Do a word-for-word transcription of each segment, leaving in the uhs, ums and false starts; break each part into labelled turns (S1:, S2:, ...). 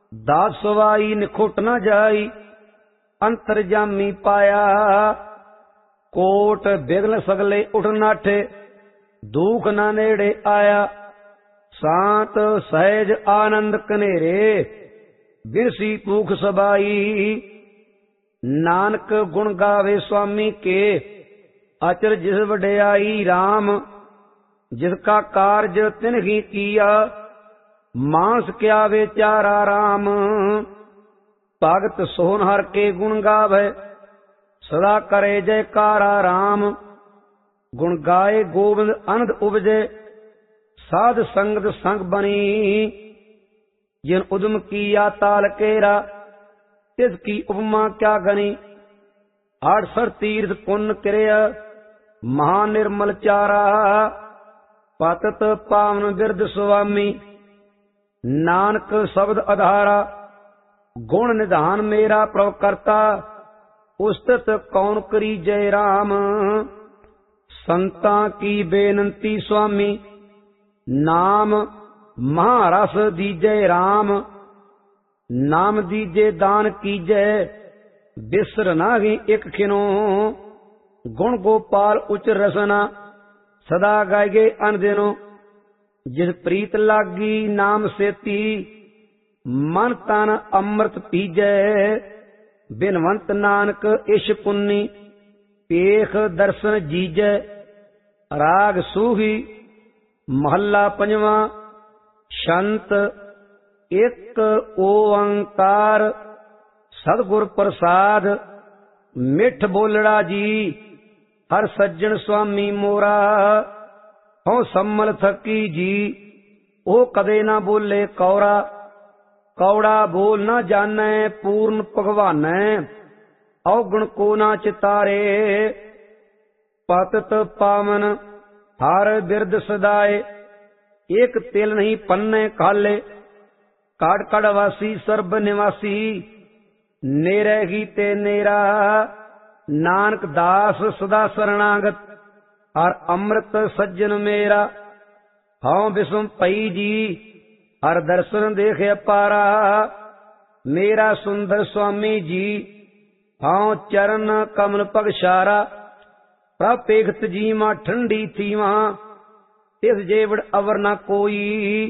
S1: दास सवाई निखुट न जाई, अंतरजामी पाया। कोट बिघन सगले उठ नाठे, दुख न नेड़े आया। शांत सहज आनंद कनेरे, बिरसी पूख सबाई। नानक गुण गावे स्वामी के, अचर जिस वड्याई। राम जिसका कारज तिन ही किया, मानस क्या विचारा। राम भगत सोहन हर के गुण गावे, सदा करे जयकारा। राम गुण गाए गोविंद अनंद उपजे, साध संगत संग बनी। जिन उदम किया ताल केरा, तिसकी उपमा क्या गनी। अड़सठ तीर्थ पुण्य क्रिया, महानिर्मल चारा। पतत पावन बिरद स्वामी, नानक शब्द आधारा। गुण निधान मेरा प्रभ करता, उस्तत कौन करी जय राम। संता की बेनंती स्वामी, नाम महारस दीजै। राम नाम दीजे दान कीजै, बिसर नाहि एक खिनो। गुण गोपाल उच्च रसना, सदा गायगे अनदिनो। जिस प्रीत लागी नाम सेती, मन तन अमृत पीजै। बिनवंत नानक इश पुन्नी, पेख दर्शन जीजै। राग सूही महला पंजवा। शंत एक ओंकार, सतगुर प्रसाद। मिठ बोलड़ा जी, हर सज्जन स्वामी मोरा। हो सम्मल थकी जी, ओ कदे ना बोले कौरा। कौड़ा बोल ना जानै, पूर्ण भगवानै। अवगुण को ना चितारे, पतत पावन हर बिरद सदाए। एक तिल नहीं पन्ने खाले, काड़ काड़ वासी सर्ब निवासी। नेरे ही ते नेरा, नानक दास सदा शरणागत। हर अमृत सज्जन मेरा, हऊँ बिसुम पई जी। हर दर्शन देखे पारा, मेरा सुंदर स्वामी जी। हऊँ चरण कमल पगशारा, प्रभ पेखत जी मां ठंडी थी वहां। तिस जेवड़ अवर न कोई,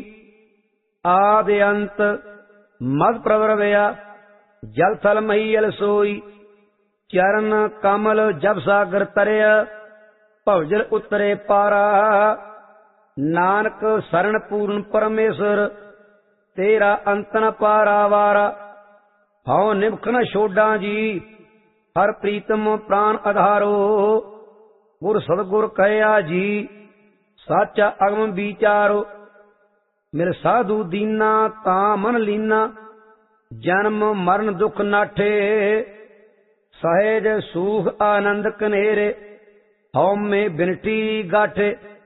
S1: आदि अंत मद प्रवर वया। जल थल महीयल सोई, चरण कमल जब सागर तरया। भवजल उतरे पारा, नानक शरण पूर्ण परमेश्वर। तेरा अंत न पारा वारा, हऊँ निमख न छोड़ा जी। हर प्रीतम प्राण आधारो, गुर सतगुर कहया जी। साचा अगम विचारो, मेरे साधु दीना ता मन लीना। जन्म मरण दुख नाठे, सहज सुख आनंद कनेरे। हऊँ में बिनती गाठे,